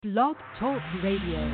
Blog Talk Radio.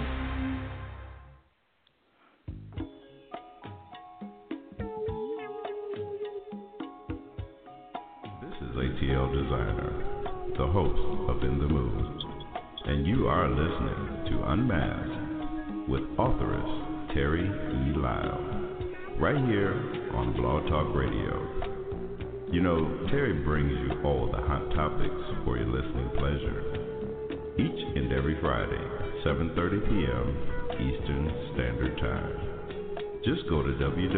This is ATL Designer, the host of In the Mood, and you are listening to Unmasked with authoress Terry E. Lyle, right here on Blog Talk Radio. You know, Terry brings you all the hot topics for your listening pleasure, each and every Friday, 7:30 p.m. Eastern Standard Time. Just go to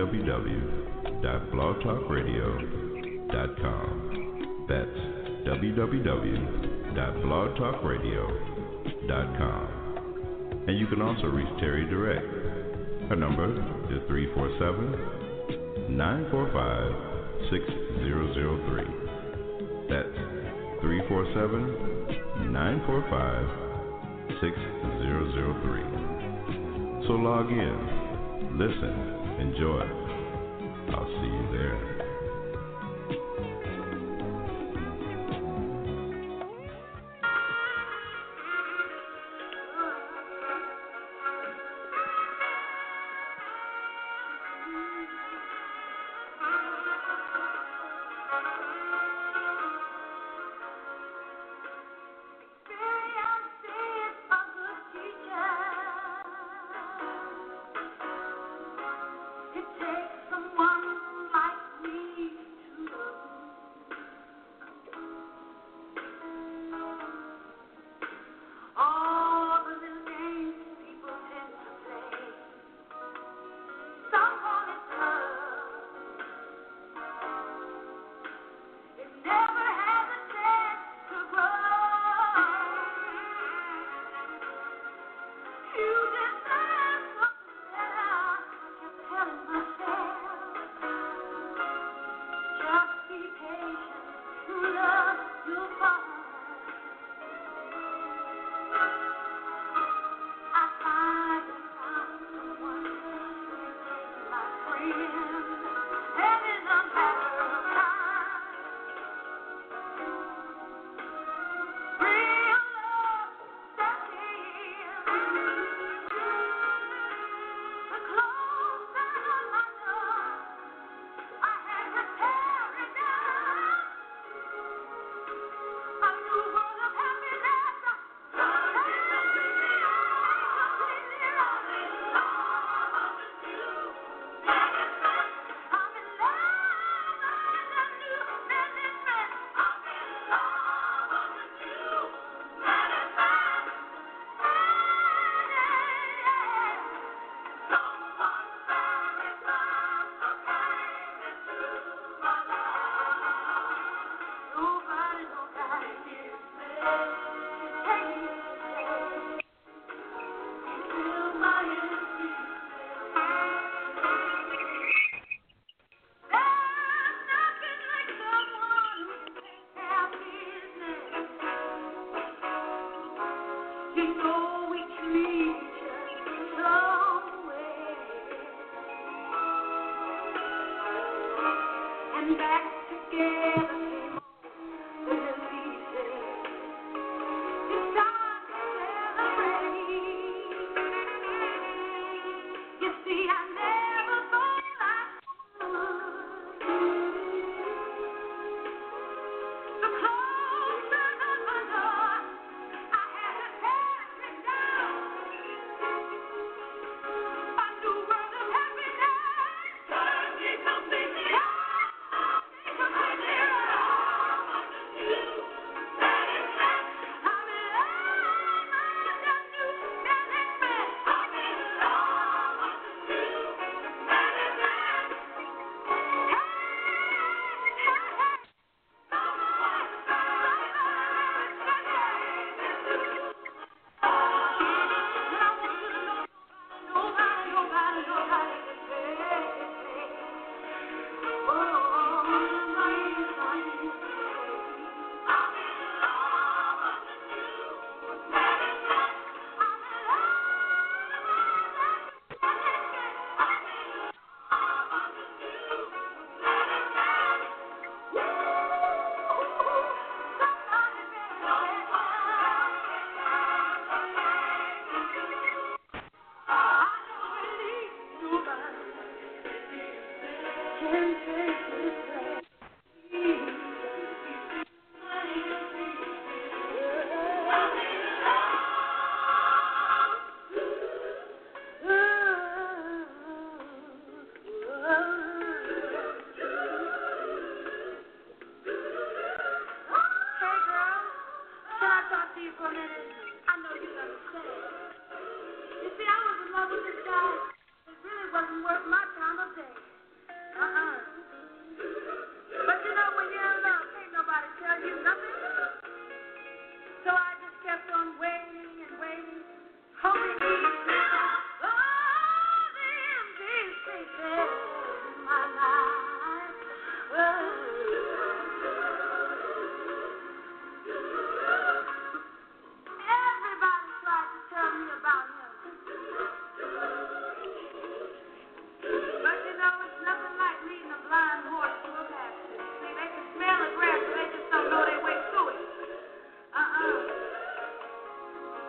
www.blogtalkradio.com. That's www.blogtalkradio.com. And you can also reach Terry direct. Her number is 347-945-6003. That's 347-945-6003. So log in, listen, enjoy. I'll see you there.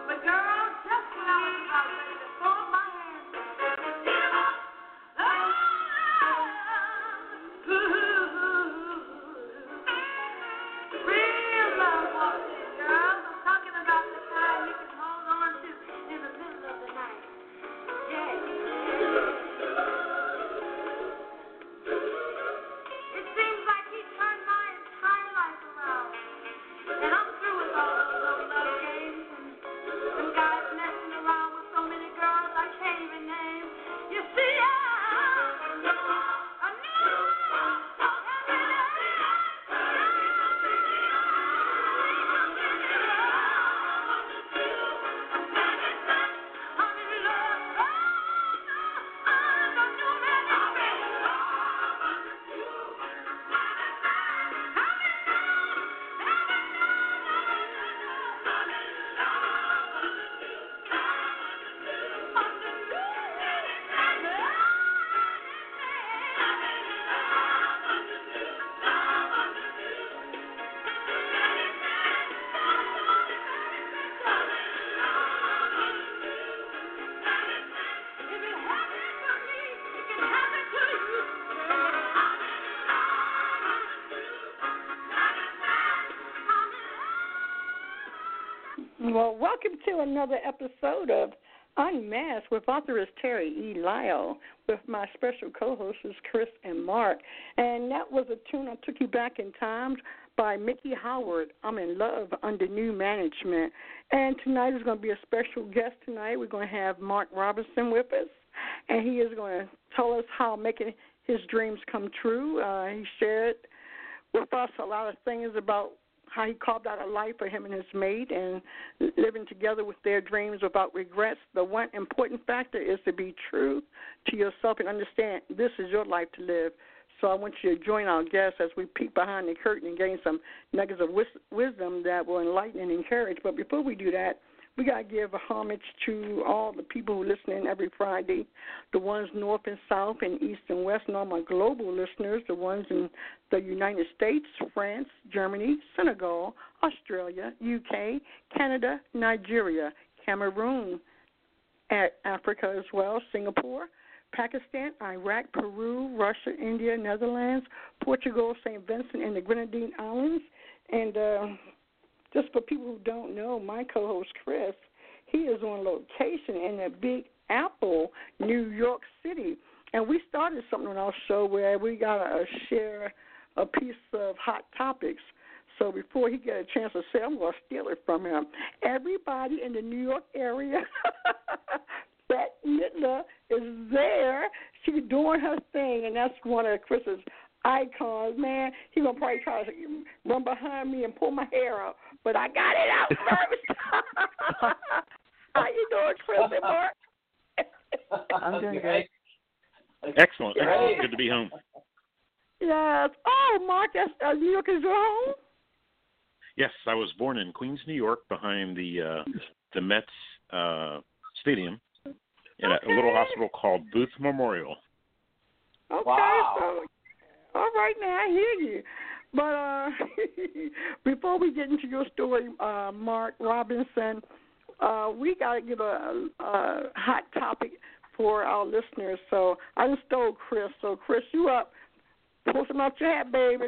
Well, welcome to another episode of Unmasked with authoress Terry E. Lyle, with my special co-hosts Chris and Mark. And that was a tune I Took You Back in Time by Mickey Howard, I'm in Love Under New Management. And tonight is going to be a special guest tonight. We're going to have Mark Robinson with us, and he is going to tell us how making his dreams come true. He shared with us a lot of things about how he carved out a life for him and his mate and living together with their dreams without regrets. The one important factor is to be true to yourself and understand this is your life to live. So I want you to join our guests as we peek behind the curtain and gain some nuggets of wisdom that will enlighten and encourage. But before we do that, we got to give a homage to all the people who listen in every Friday, the ones north and south and east and west, and all my global listeners, the ones in the United States, France, Germany, Senegal, Australia, UK, Canada, Nigeria, Cameroon, Africa as well, Singapore, Pakistan, Iraq, Peru, Russia, India, Netherlands, Portugal, St. Vincent, and the Grenadine Islands. And just for people who don't know, my co-host Chris, he is on location in the Big Apple, New York City. And we started something on our show where we got to share a piece of Hot Topics. So before he get a chance to say, I'm going to steal it from him. Everybody in the New York area, Bette Midler is there. She's doing her thing, and that's one of Chris's icons. Man, he's going to probably try to run behind me and pull my hair out, but I got it out first. How you doing, Chris and Mark? I'm doing great. Excellent. Excellent. Good to be home. Yes. Oh, Mark, that's, New York is your home? Yes, I was born in Queens, New York, behind the Mets stadium in a little hospital called Booth Memorial. Okay, wow. So, all right, now I hear you. But before we get into your story, Mark Robinson, we got to give a hot topic for our listeners. So I just stole Chris. So, Chris, you up. Pull some out your hat, baby.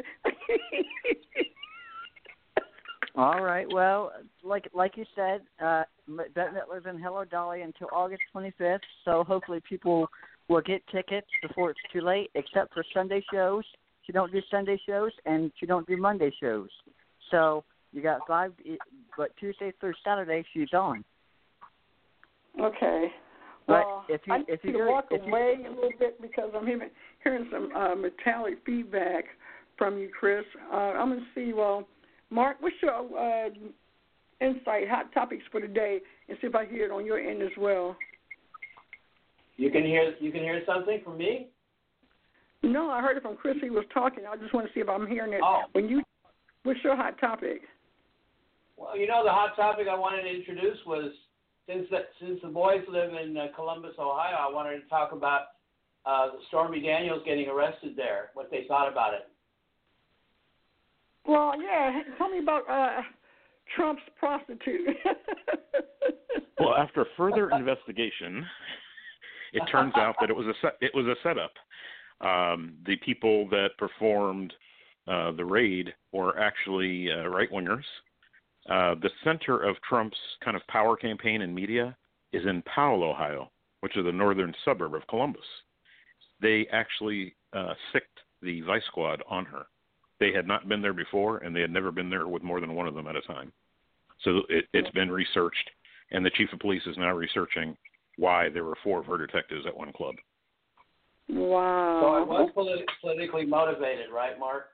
All right. Well, like you said, Bette Midler's in Hello Dolly until August 25th, so hopefully people will get tickets before it's too late, except for Sunday shows. She don't do Sunday shows, and she don't do Monday shows. So you got 5, but Tuesday through Saturday she's on. Okay. But Well, if you I need to walk away a little bit because I'm hearing some metallic feedback from you, Chris. I'm going to see, well, Mark, what's your insight, hot topics for today, and see if I hear it on your end as well. You can hear something from me? No, I heard it from Chris. He was talking. I just want to see if I'm hearing it. Oh. What's your hot topic? Well, the hot topic I wanted to introduce was since the boys live in Columbus, Ohio, I wanted to talk about Stormy Daniels getting arrested there, what they thought about it. Well, yeah. Tell me about Trump's prostitute. Well, after further investigation, it turns out that it was a setup. The people that performed the raid were actually right-wingers. The center of Trump's kind of power campaign and media is in Powell, Ohio, which is the northern suburb of Columbus. They actually sicked the Vice Squad on her. They had not been there before, and they had never been there with more than one of them at a time. So it's been researched, and the chief of police is now researching why there were 4 of her detectives at one club. Wow. So it was politically motivated, right, Mark?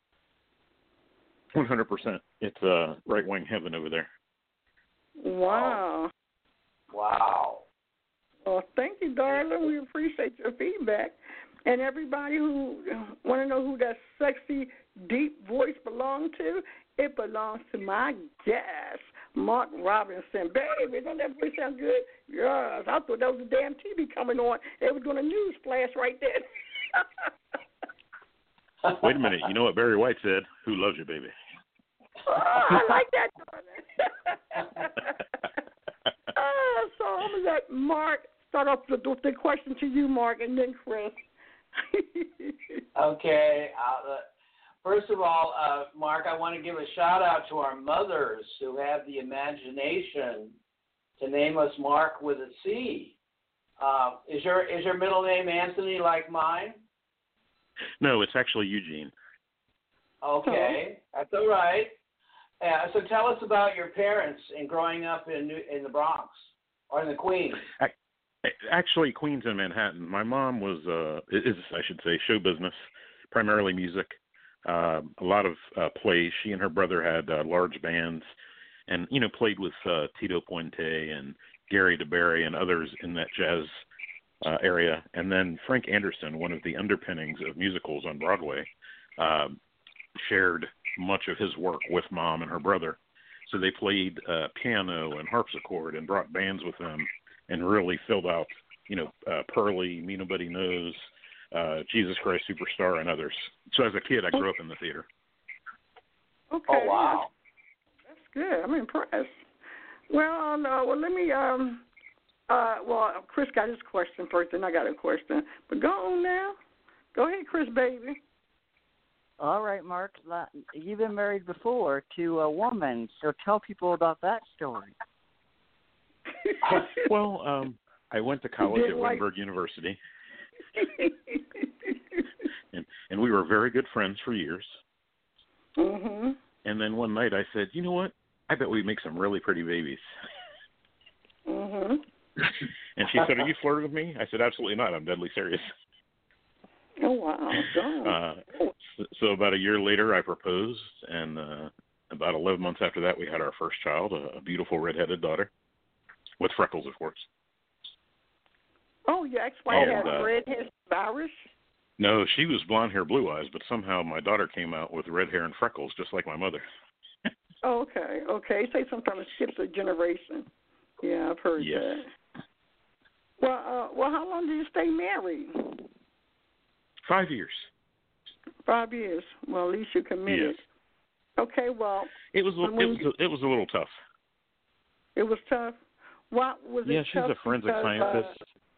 100%. It's right-wing heaven over there. Wow. Wow. Well, thank you, darling. We appreciate your feedback. And everybody who want to know who that sexy, deep voice belongs to, it belongs to my guest, Mark Robinson. Baby, don't that voice sound good? Yes. I thought that was the damn TV coming on. They were doing a news flash right there. Wait a minute. You know what Barry White said? Who loves you, baby? Oh, I like that, darling. So I'm going to let Mark start off with the question to you, Mark, and then Chris. Okay. First of all, Mark, I want to give a shout-out to our mothers who have the imagination to name us Mark with a C. Is your middle name Anthony like mine? No, it's actually Eugene. Okay, that's all right. So tell us about your parents and growing up in the Bronx or in the Queens. Actually, Queens and Manhattan. My mom was, I should say, show business, primarily music. A lot of plays. She and her brother had large bands, and played with Tito Puente and Gary DeBerry and others in that jazz area. And then Frank Anderson, one of the underpinnings of musicals on Broadway, shared much of his work with Mom and her brother. So they played piano and harpsichord and brought bands with them and really filled out, Pearly, Me Nobody Knows, Jesus Christ Superstar, and others. So as a kid, I grew up in the theater. Okay. Oh, wow. That's good. I'm impressed. Well, let me, Chris got his question first, and I got a question. But go on now. Go ahead, Chris, baby. All right, Mark. You've been married before to a woman, so tell people about that story. Well, I went to college at Wittenberg University, and we were very good friends for years. Mm-hmm. And then one night I said, you know what? I bet we'd make some really pretty babies. Mm-hmm. And she said, are you flirting with me? I said, absolutely not. I'm deadly serious. Oh, wow. So about a year later, I proposed, and about 11 months after that, we had our first child, a beautiful redheaded daughter, with freckles, of course. Oh, your ex-wife had red hair, Irish? No, she was blonde hair, blue eyes, but somehow my daughter came out with red hair and freckles, just like my mother. Okay. Say sometimes it skips a generation. Yeah, I've heard that. Well, how long did you stay married? 5 years. 5 years. Well, at least you committed. Yes. Okay. Well, it was a little tough. It was tough. What was it? Yeah, she's a forensic scientist.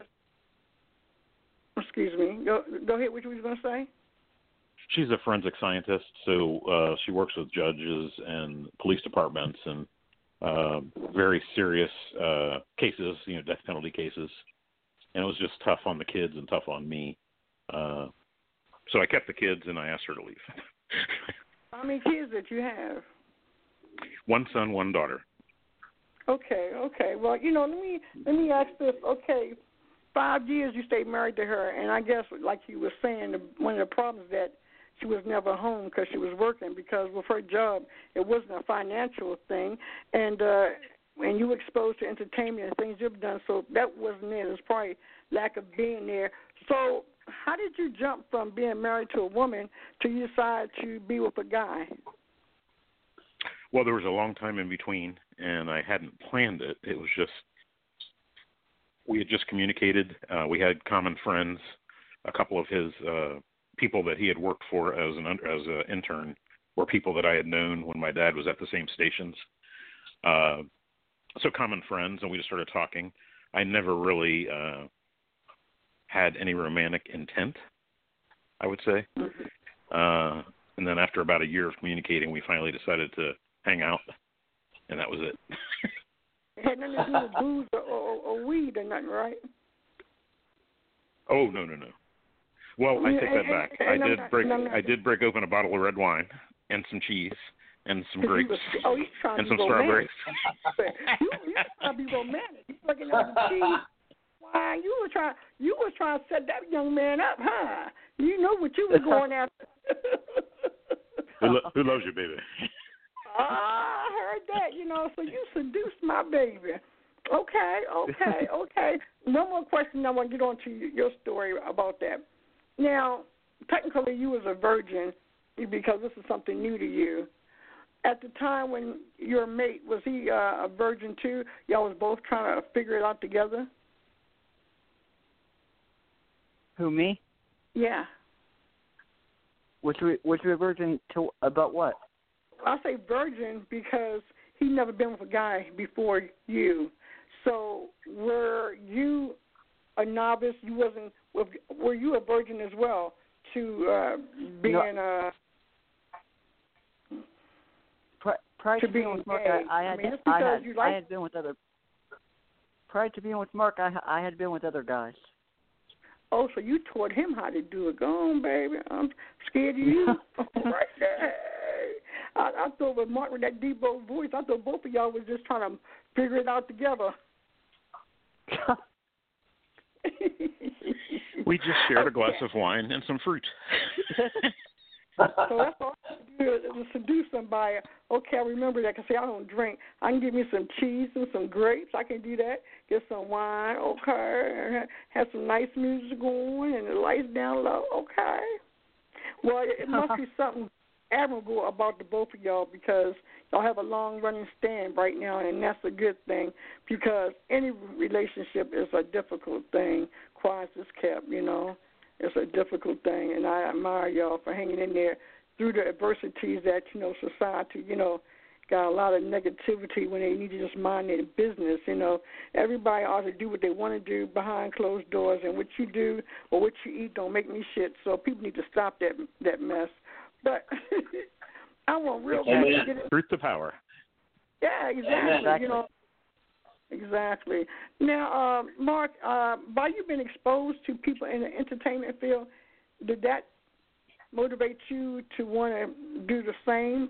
Excuse me. Go ahead. What you was going to say? She's a forensic scientist, so she works with judges and police departments and very serious cases, death penalty cases. And it was just tough on the kids and tough on me. So I kept the kids, and I asked her to leave. How many kids did you have? 1 son, 1 daughter. Okay. Well, let me ask this. Okay, 5 years you stayed married to her, and I guess, like you were saying, one of the problems that she was never home because she was working, because with her job, it wasn't a financial thing, and you were exposed to entertainment and things you've done, so that wasn't it. It was probably lack of being there. So how did you jump from being married to a woman to you decide to be with a guy? Well, there was a long time in between, and I hadn't planned it. It was just, we had just communicated. We had common friends. A couple of his people that he had worked for as an intern were people that I had known when my dad was at the same stations. common friends, and we just started talking. I never really had any romantic intent, I would say. And then after about a year of communicating, we finally decided to hang out, and that was it. It had nothing to do with booze or weed or nothing, right? Oh, no. Well, I take that back. I did break open a bottle of red wine and some cheese and some grapes and some strawberries. You trying to be romantic. You fucking up the cheese. Why, you was trying to set that young man up, huh? You know what you were going after. Who loves you, baby? I heard that, so you seduced my baby. Okay. One more question. I want to get on to your story about that. Now, technically, you was a virgin because this is something new to you. At the time when your mate, was he a virgin too? Y'all was both trying to figure it out together? Who, me? Yeah. Was you a virgin to about what? I say virgin because he never been with a guy before you. So were you a novice? You wasn't. Were you a virgin as well to being no. Prior to being with Mark, I had been with other. Prior to being with Mark, I had been with other guys. Oh, so you taught him how to do it. Go on, baby. I'm scared of you. Right there. I thought with Mark with that deep voice, I thought both of y'all was just trying to figure it out together. We just shared a glass of wine and some fruit. So that's all I can do is seduce somebody. Okay, I remember that because, see, I don't drink. I can give me some cheese and some grapes. I can do that. Get some wine, okay. Have some nice music going and the lights down low, okay. Well, it must be something admirable about the both of y'all because y'all have a long-running stand right now, and that's a good thing because any relationship is a difficult thing. Quiet is kept, It's a difficult thing, and I admire y'all for hanging in there through the adversities that, society, got a lot of negativity when they need to just mind their business, Everybody ought to do what they want to do behind closed doors, and what you do or what you eat don't make me shit, so people need to stop that mess. But I want real bad to get it. Truth to power. Yeah, exactly. Exactly. Now, Mark, by you being exposed to people in the entertainment field, did that motivate you to want to do the same?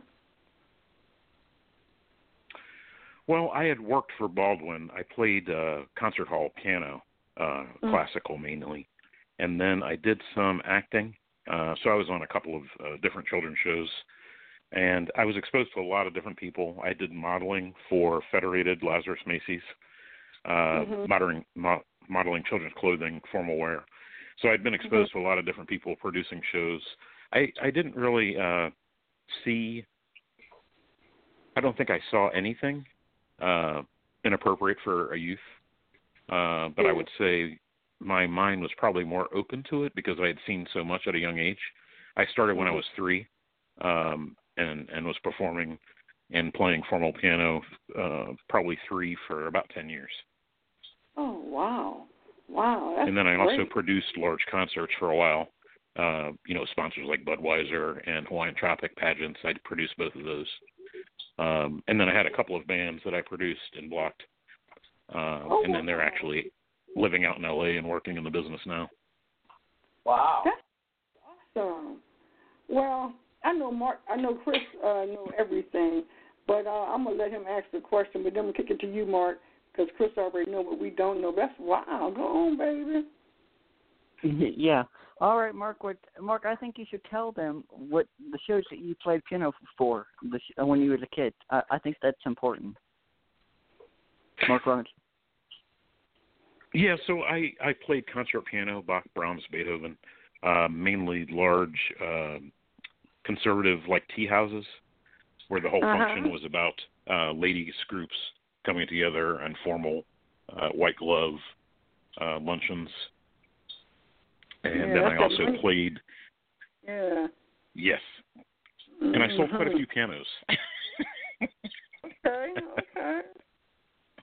Well, I had worked for Baldwin. I played concert hall piano, classical mainly, and then I did some acting. So I was on a couple of different children's shows, and I was exposed to a lot of different people. I did modeling for Federated, Lazarus Macy's, modeling children's clothing, formal wear. So I'd been exposed to a lot of different people producing shows. I didn't really see – I don't think I saw anything inappropriate for a youth, but I would say – my mind was probably more open to it because I had seen so much at a young age. I started when I was 3 and was performing and playing formal piano probably 3 for about 10 years. Oh, wow. Wow. That's and then I great. also produced large concerts for a while. Sponsors like Budweiser and Hawaiian Tropic pageants. I produced both of those. And then I had a couple of bands that I produced and blocked. And then they're actually living out in L.A. and working in the business now. Wow. That's awesome. Well, I know Chris know everything, but I'm going to let him ask the question, but then we'll kick it to you, Mark, because Chris already know what we don't know. That's wow. Go on, baby. Yeah. All right, Mark, I think you should tell them what the shows that you played piano for when you were a kid. I think that's important. Mark Rollins. Yeah, so I played concert piano, Bach, Brahms, Beethoven, mainly large conservative like tea houses where the whole function was about ladies groups coming together and formal white glove luncheons. And then I also played. Yeah. Yes. And I sold quite a few pianos. Okay.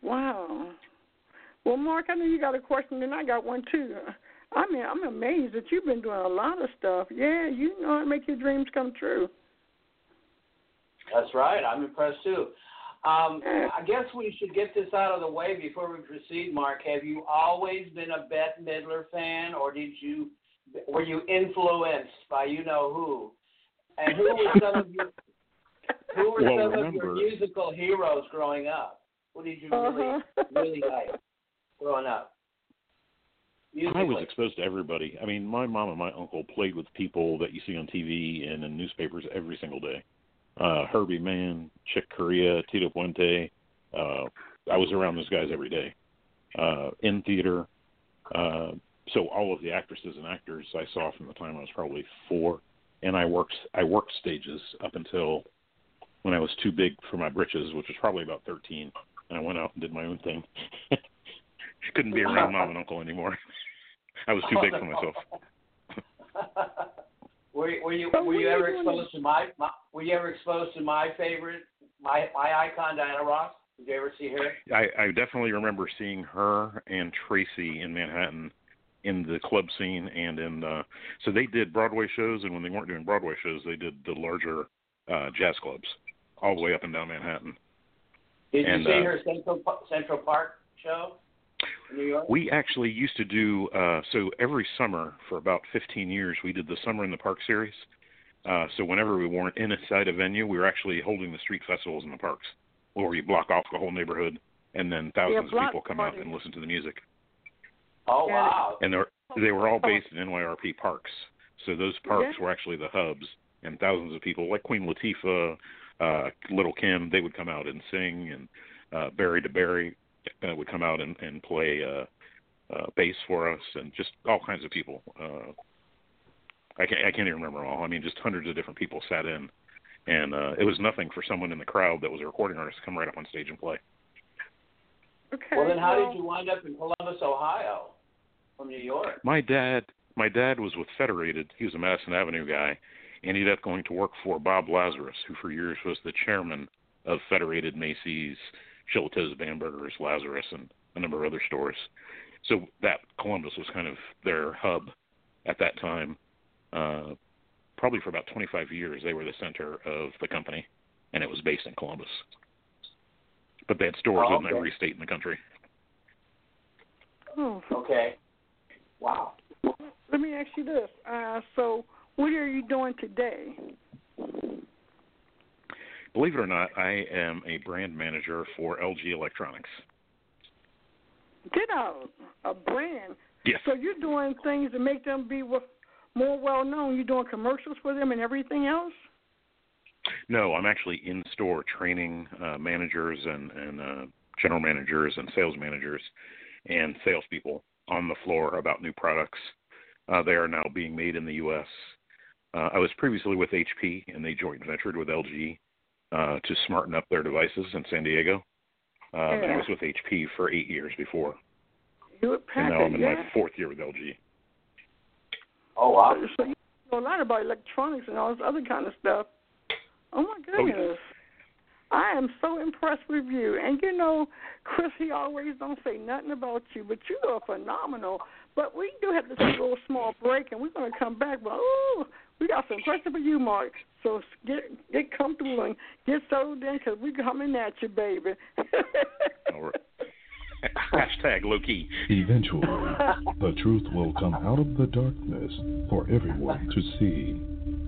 Wow. Well, Mark, I know you got a question, and I got one too. I mean, I'm amazed that you've been doing a lot of stuff. Yeah, you know how to make your dreams come true. That's right. I'm impressed too. I guess we should get this out of the way before we proceed, Mark. Have you always been a Bette Midler fan, or were you influenced by you know who? And who were some of your musical heroes growing up? Who did you really like growing up? Musically. I was exposed to everybody. I mean, my mom and my uncle played with people that you see on TV and in newspapers every single day. Herbie Mann, Chick Corea, Tito Puente. I was around those guys every day. In theater. So all of the actresses and actors I saw from the time I was probably 4. And I worked stages up until when I was too big for my britches, which was probably about 13. And I went out and did my own thing. Couldn't be around mom and uncle anymore. I was too big for myself. Were you ever exposed to my favorite, my icon, Diana Ross? Did you ever see her? I definitely remember seeing her and Tracy in Manhattan in the club scene and in so they did Broadway shows, and when they weren't doing Broadway shows, they did the larger jazz clubs all the way up and down Manhattan. Did you see her Central Park show in New York? We actually used to do so every summer for about 15 years. We did the Summer in the Park series. So whenever we weren't inside a venue, we were actually holding the street festivals in the parks, where we block off the whole neighborhood, and then thousands of people come out and listen to the music. Oh, wow. And they were all based in NYRP parks. So those parks were actually the hubs, and thousands of people, like Queen Latifah, Little Kim, they would come out and sing, and Barry DeBerry would come out and play bass for us, and just all kinds of people. I can't even remember all. I mean, just hundreds of different people sat in, and it was nothing for someone in the crowd that was a recording artist to come right up on stage and play. Okay. Well, then how did you wind up in Columbus, Ohio, from New York? My dad was with Federated. He was a Madison Avenue guy, and he ended up going to work for Bob Lazarus, who for years was the chairman of Federated, Macy's, Chilato's, Bamberger's, Lazarus, and a number of other stores. So that Columbus was kind of their hub at that time. Probably for about 25 years, they were the center of the company, and it was based in Columbus. But they had stores in every state in the country. Oh. Okay. Wow. Let me ask you this. So what are you doing today? Believe it or not, I am a brand manager for LG Electronics. Get out. A brand? Yes. So you're doing things to make them be more well-known. You're doing commercials for them and everything else? No, I'm actually in-store training managers and general managers and sales managers and salespeople on the floor about new products. They are now being made in the U.S. I was previously with HP, and they joint ventured with LG to smarten up their devices in San Diego. And I was with HP for 8 years before. And now I'm in my 4th year with LG. Oh, wow. So you know a lot about electronics and all this other kind of stuff. Oh, my goodness. Oh, yes. I am so impressed with you. And, you know, Chris, he always don't say nothing about you, but you are phenomenal. But we do have to take a little small break, and we're going to come back. But, we got some questions for you, Mark. So get comfortable and get settled in because we're coming at you, baby. All right. Hashtag low-key. Eventually, the truth will come out of the darkness for everyone to see.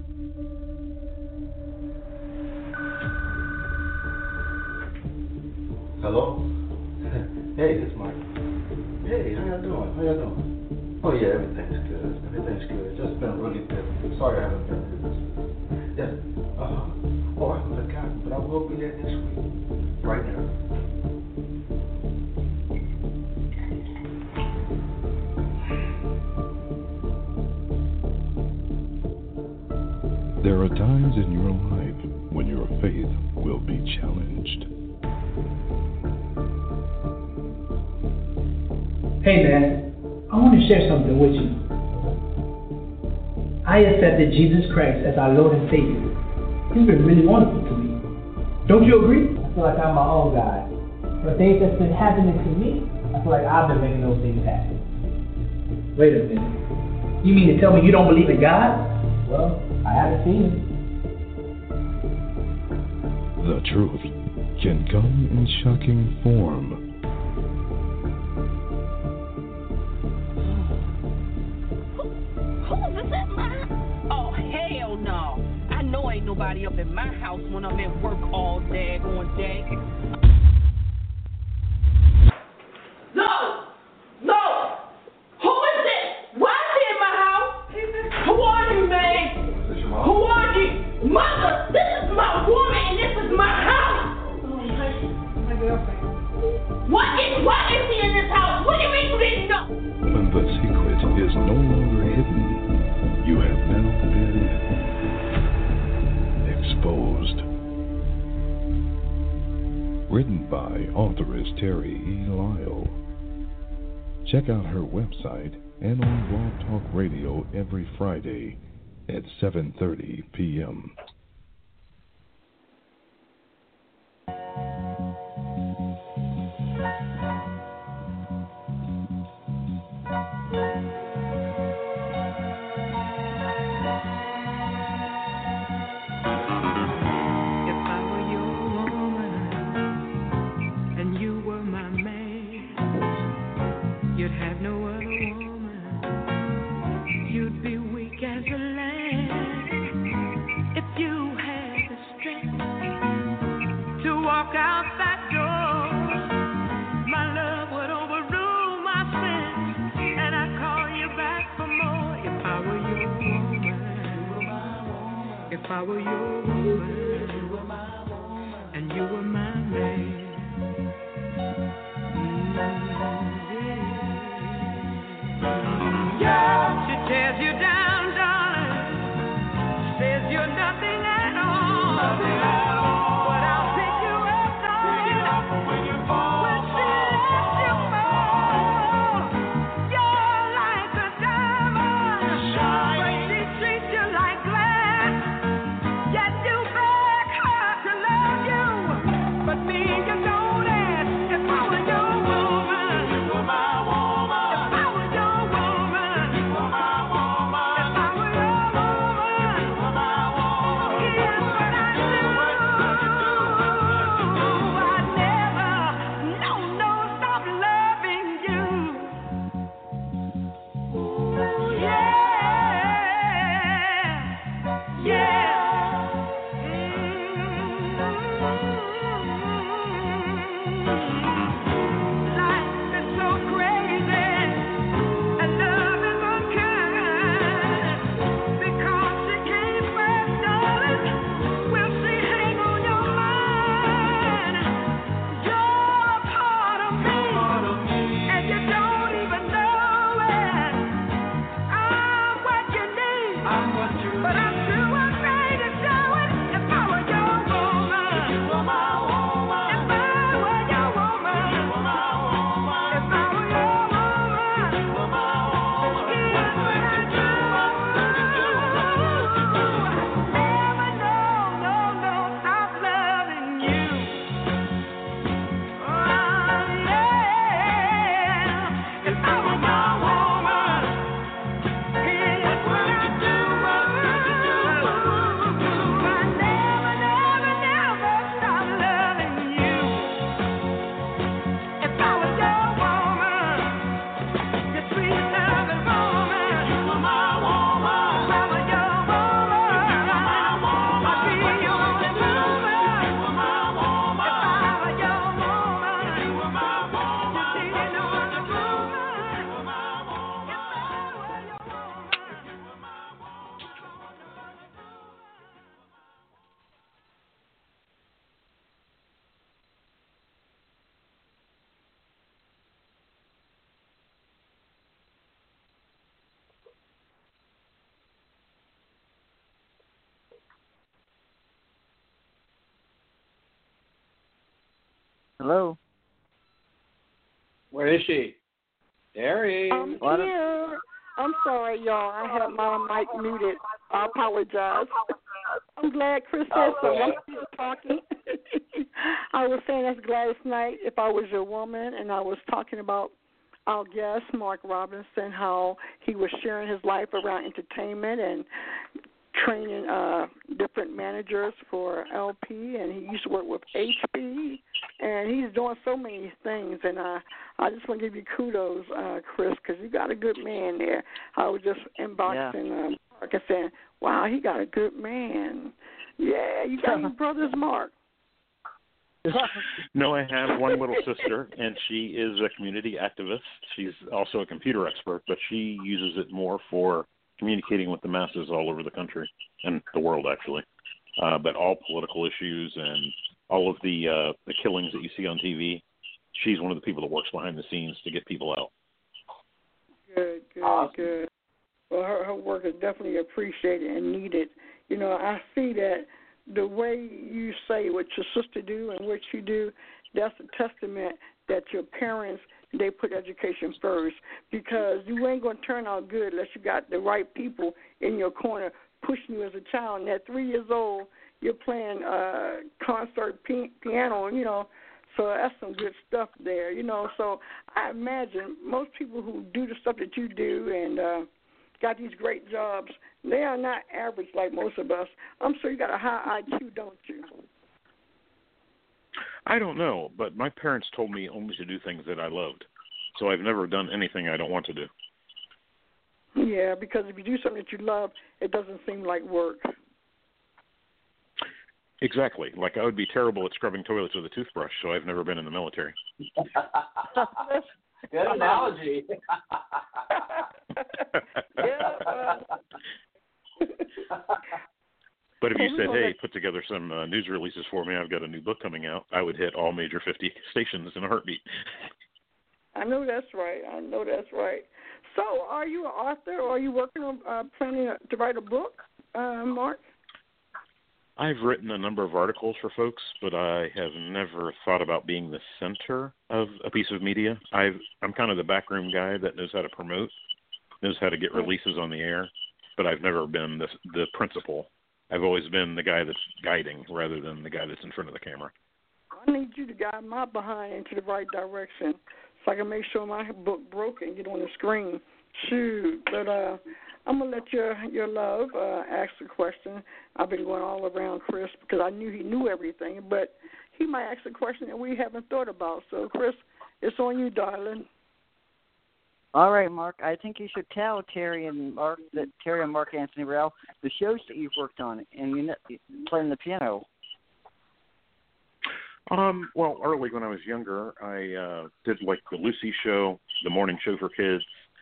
Hello? Hey, it's Mike. Hey, how y'all doing? Oh, yeah, everything's good. Just been really busy. Sorry I haven't been here. Yes. Oh, I haven't forgotten, but I will be there next week. Right now. There are times in your life when your faith will be challenged. Hey man, I want to share something with you. I accepted Jesus Christ as our Lord and Savior. He's been really wonderful to me. Don't you agree? I feel like I'm my own guy. But things that's been happening to me, I feel like I've been making those things happen. Wait a minute. You mean to tell me you don't believe in God? Well, I haven't seen him. The truth can come in shocking form. Who's this at my house? Oh, hell no. I know ain't nobody up in my house when I'm at work all daggone day. No! No! Who is this? Why is he in my house? Who are you, man? Who are you? Mother, this is my woman and this is my house. My girlfriend. Why is he in this house? What do you mean you didn't know? When the secret is no longer hidden, you have now been exposed. Written by authoress Terry E. Lyle. Check out her website and on Blog Talk Radio every Friday at 7:30 p.m. If I were your woman, and you were my man. Yeah. She tears you down, darling. Says you're nothing at all. Nothing at all. But I'll pick you up, darling. When you fall. When she lets you fall. You're like a diamond. Shine. But she treats you like glass. Yet you beg her to love you. But me, you don't ask. If I were your woman, you were my woman. If I were your woman, you were my woman. If I were your woman, you were my woman. Here's what I do. I'd never, no, stop loving you. Ooh, yeah. Life is so crazy, and love is unkind. Because she came first, darling, will she hang on your mind? You're a part of me, and you don't even know it. I'm what you need, but I'm too afraid to show it. If I were your woman, you were my woman. If I were your woman, you were my woman. If I were your woman, you were my woman. Here's what I do. Never, no, stop loving you. Oh, yeah. If I were your woman, here's what I do. I never stop loving you. If I was your woman, your sweet loving woman, you were my woman. If I was your woman, you were my woman. I'd be your only woman. You were my woman. If I were your woman, you were my woman. You'd be no other woman. You were my woman. If I were your woman, you were my Hello. Where is she? Terry. I'm here. I'm sorry, y'all. I had my mic muted. I apologize. I'm glad Chris said so. I'm still talking. I was saying that's Gladys Knight, If I Was Your Woman, and I was talking about our guest, Mark Robinson, how he was sharing his life around entertainment and training different managers for LP, and he used to work with HP, and he's doing so many things, and I just want to give you kudos, Chris, because you got a good man there. I was just inboxing Mark and saying, wow, he got a good man. Yeah, you got your brother's Mark. No, I have one little sister, and she is a community activist. She's also a computer expert, but she uses it more for communicating with the masses all over the country and the world, actually. But all political issues and all of the killings that you see on TV, she's one of the people that works behind the scenes to get people out. Good. Well, her work is definitely appreciated and needed. You know, I see that the way you say what your sister do and what you do, that's a testament that your parents, they put education first, because you ain't going to turn out good unless you got the right people in your corner pushing you as a child. And at 3 years old, you're playing concert piano, you know, so that's some good stuff there, you know. So I imagine most people who do the stuff that you do and got these great jobs, they are not average like most of us. I'm sure you got a high IQ, don't you? I don't know, but my parents told me only to do things that I loved. So I've never done anything I don't want to do. Yeah, because if you do something that you love, it doesn't seem like work. Exactly. Like I would be terrible at scrubbing toilets with a toothbrush, so I've never been in the military. Good analogy. But if you said, hey, put together some news releases for me, I've got a new book coming out, I would hit all major 50 stations in a heartbeat. I know that's right. So are you an author, or are you working on planning to write a book, Mark? I've written a number of articles for folks, but I have never thought about being the center of a piece of media. I'm kind of the backroom guy that knows how to promote, knows how to get releases on the air, but I've never been the principal. I've always been the guy that's guiding rather than the guy that's in front of the camera. I need you to guide my behind into the right direction so I can make sure my book broke and get on the screen. Shoot, but I'm going to let your love ask the question. I've been going all around Chris because I knew he knew everything, but he might ask a question that we haven't thought about. So, Chris, it's on you, darling. All right, Mark. I think you should tell Terry and Mark Anthony Real the shows that you've worked on and you playing the piano. Well, early when I was younger, I did like the Lucy Show, the morning show for kids,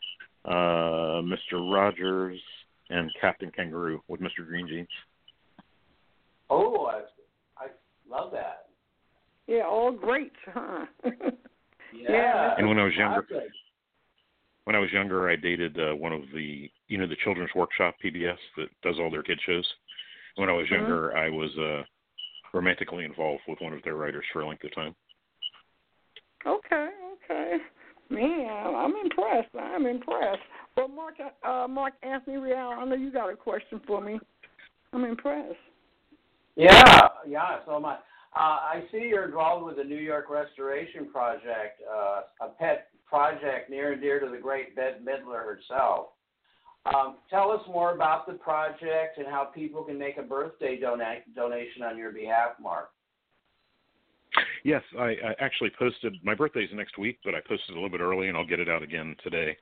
Mr. Rogers, and Captain Kangaroo with Mr. Green Jeans. Oh, I love that. Yeah, all great, huh? Yeah. And when I was younger, I dated one of the Children's Workshop PBS that does all their kid shows. When I was younger, I was romantically involved with one of their writers for a length of time. Okay. Man, I'm impressed. Well, Mark Anthony Real, I know you got a question for me. I'm impressed. Yeah, so am I. I see you're involved with the New York Restoration Project, a pet project near and dear to the great Bette Midler herself. Tell us more about the project and how people can make a birthday donation on your behalf, Mark. Yes, I actually posted, my birthday's next week, but I posted a little bit early and I'll get it out again today.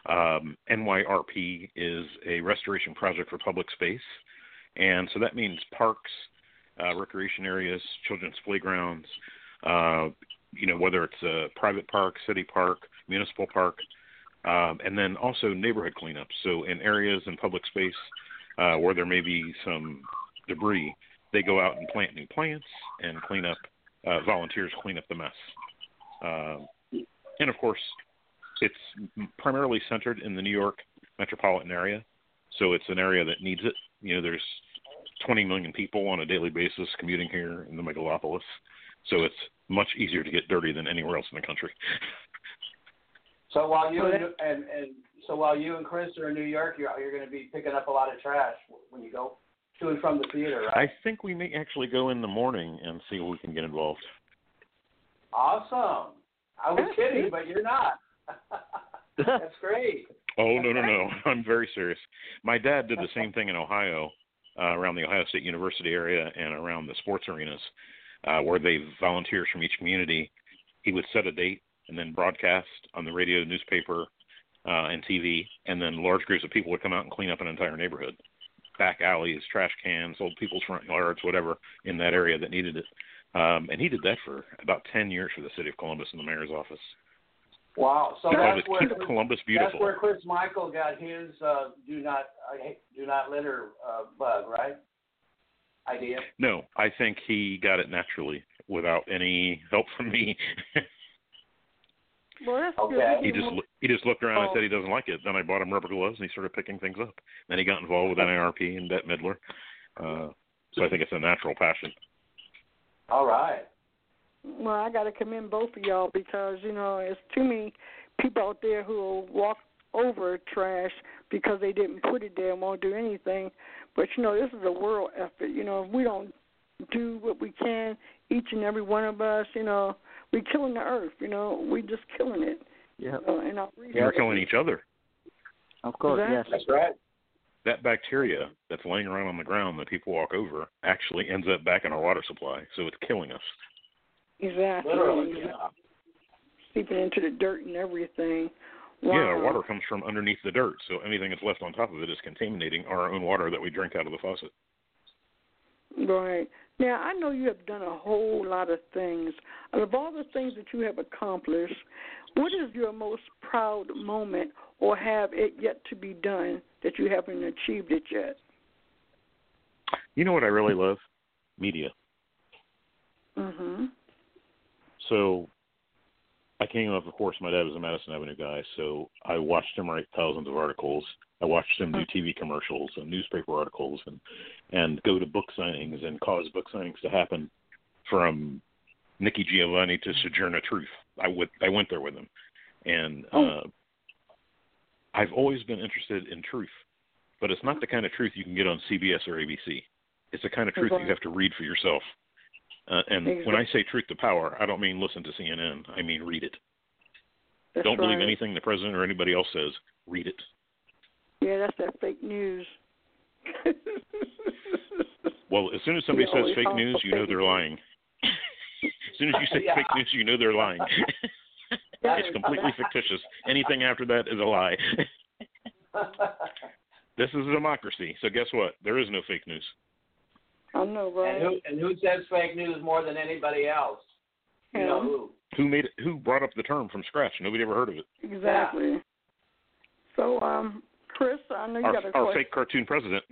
NYRP is a restoration project for public space. And so that means parks, recreation areas, children's playgrounds, whether it's a private park, city park, municipal park, and then also neighborhood cleanup. So in areas in public space where there may be some debris, they go out and plant new plants and clean up, volunteers clean up the mess. And of course, it's primarily centered in the New York metropolitan area. So it's an area that needs it. There's 20 million people on a daily basis commuting here in the megalopolis. So it's much easier to get dirty than anywhere else in the country. So while you and Chris are in New York, you're going to be picking up a lot of trash when you go. to and from the theater, right? I think we may actually go in the morning and see if we can get involved. Awesome. I was kidding, but you're not. That's great. Oh, no. I'm very serious. My dad did the same thing in Ohio, around the Ohio State University area and around the sports arenas, where they volunteers from each community. He would set a date and then broadcast on the radio, newspaper, and TV, and then large groups of people would come out and clean up an entire neighborhood. Back alleys, trash cans, old people's front yards, whatever, in that area that needed it. And he did that for about 10 years for the city of Columbus in the mayor's office. Wow! So that's where keep Columbus beautiful. That's where Chris Michael got his do not litter bug, right? Idea. No, I think he got it naturally without any help from me. Well, that's okay. He just looked around and said he doesn't like it. Then I bought him rubber gloves and he started picking things up. Then he got involved with NARP and Bette Midler. So I think it's a natural passion. All right. Well, I got to commend both of y'all because, there's too many people out there who will walk over trash because they didn't put it there and won't do anything. But, this is a world effort. If we don't do what we can, each and every one of us, we're killing the earth. We're just killing it. Yeah. You're killing each other. Of course, exactly. Yes. That's right. That bacteria that's laying around on the ground that people walk over actually ends up back in our water supply, so it's killing us. Exactly. Literally, yeah. Seeping into the dirt and everything. Wow. Yeah, our water comes from underneath the dirt, so anything that's left on top of it is contaminating our own water that we drink out of the faucet. Right. Now, I know you have done a whole lot of things. Out of all the things that you have accomplished, what is your most proud moment or have it yet to be done that you haven't achieved it yet? You know what I really love? Media. Mm-hmm. So I came up, of course, my dad was a Madison Avenue guy, so I watched him write thousands of articles. I watched him do TV commercials and newspaper articles and go to book signings and cause book signings to happen, from Nikki Giovanni to Sojourner Truth. I went there with him. And I've always been interested in truth, but it's not the kind of truth you can get on CBS or ABC. It's the kind of truth you have to read for yourself. And when I say truth to power, I don't mean listen to CNN. I mean read it. That's don't believe right. anything the president or anybody else says. Read it. Yeah, that's that fake news. Well, as soon as somebody says fake news, you know they're lying. As soon as you say fake news, you know they're lying. It's completely fictitious. Anything after that is a lie. This is a democracy, so guess what? There is no fake news. I know, right? And who says fake news more than anybody else? You know who? Who made it? Who brought up the term from scratch? Nobody ever heard of it. Exactly. Yeah. So, Chris, I know you got a question. Our fake cartoon president.